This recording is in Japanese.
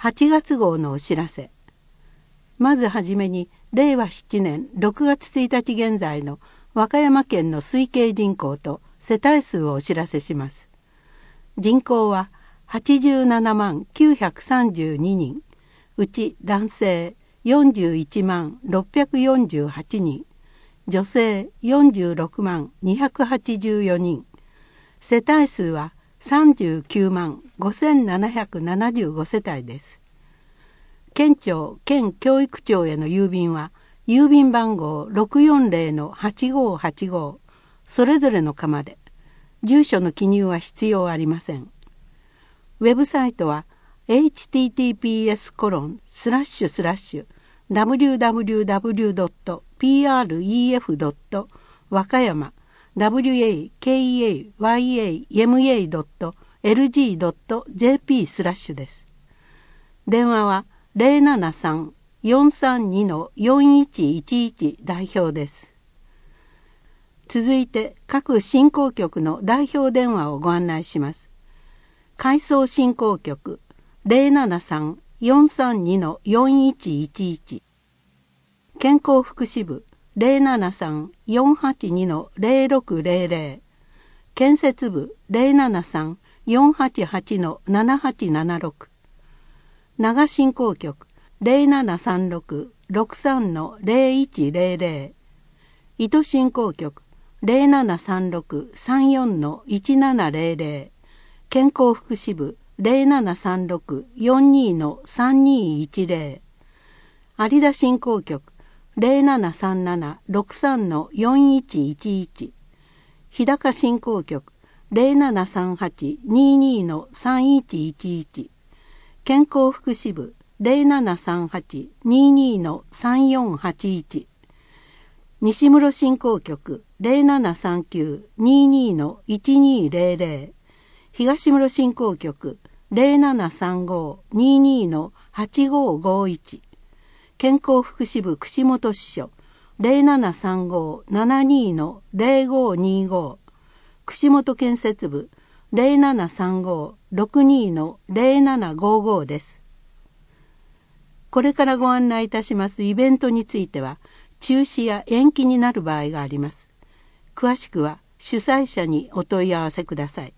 8月号のお知らせ。まずはじめに令和7年6月1日現在の和歌山県の推計人口と世帯数をお知らせします。人口は87万932人、うち男性41万648人、女性46万284人、世帯数は39万5775世帯です。県庁・県教育庁への郵便は郵便番号640-8585それぞれの釜で、住所の記入は必要ありません。ウェブサイトは https://www.pref.wakayama wakayama.lg.jp/ です。電話は073-432-4111代表です。続いて各振興局の代表電話をご案内します。海藻振興局 073-432-4111 健康福祉部 073-482-0600 建設部 073-488-7876 長振興局 0736-63-0100 糸振興局 0736-34-1700 健康福祉部 0736-42-3210 有田振興局 0737-63-4111 日高振興局 0738-22-3111 健康福祉部 0738-22-3481 西室振興局 0739-22-1200 東室振興局 0735-22-8551 健康福祉部串本支所 0735-72-0525 串本建設部 0735-62-0755 です。これからご案内いたしますイベントについては中止や延期になる場合があります。詳しくは主催者にお問い合わせください。